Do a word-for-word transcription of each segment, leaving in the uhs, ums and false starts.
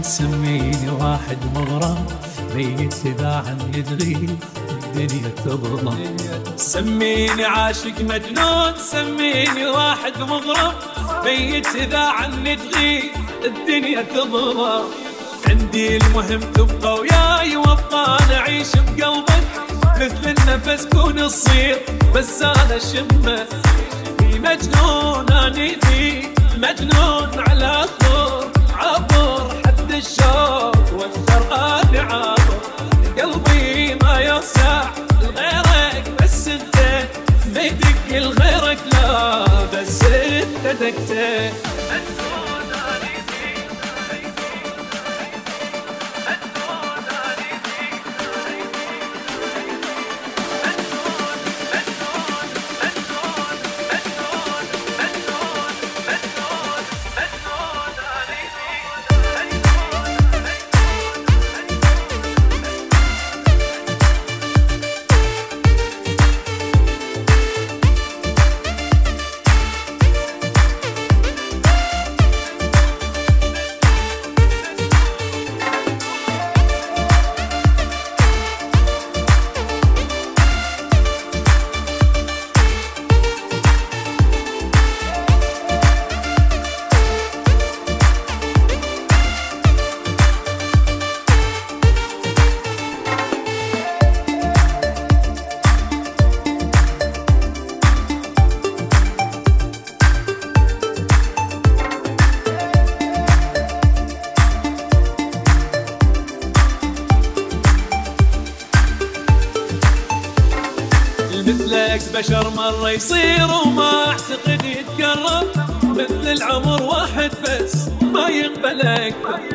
سميني واحد مغرم ميت إذا عني تغيب الدنيا تظلم. سميني عاشق مجنون، سميني واحد مغرم ميت إذا عني تغيب الدنيا تظلم. عندي المهم تبقى وياي وابقى نعيش بقلبك، مثل النفس كون تصير بس انا شمه. في مجنون اني في مجنون على طول عبر حد الشوق والشرقات عابر. قلبي ما يوسع لغيرك بس انت، ما يدق لغيرك لا بس انت دقته. مثلك بشر مرة يصير وما اعتقد يتكرر، مثل العمر واحد بس ما يقبلك.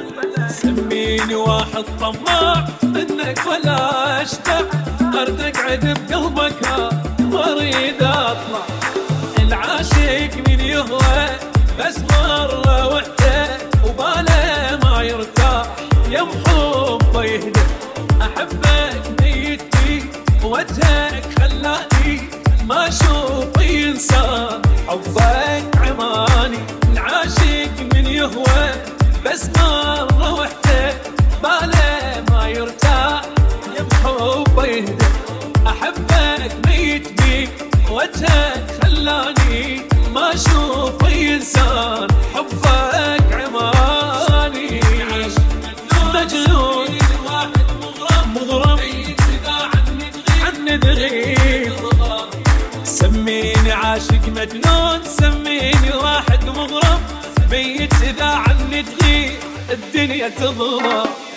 سميني واحد طماع منك ولا اشتاق، ارد اقعد بقلبك ما اريد اطلع. العاشق من يهوى بس مرة وحده وباله ما يرتاح، يم حبه يهدى. احبك نيتي وجهك خلاني ما اشوف انسان، حبك عماني. العاشق من يهوى بس مرة وحده باله ما يرتاح، يم حبه يهدى. احبك ميت بيك وجهك خلاني ما اشوف انسان، حبك عماني. مجنون واحد مغرم مغرم عني تغيب. سميني عاشق مجنون، سميني واحد مغرم ميت إذا عني تغيب الدنيا تظلم.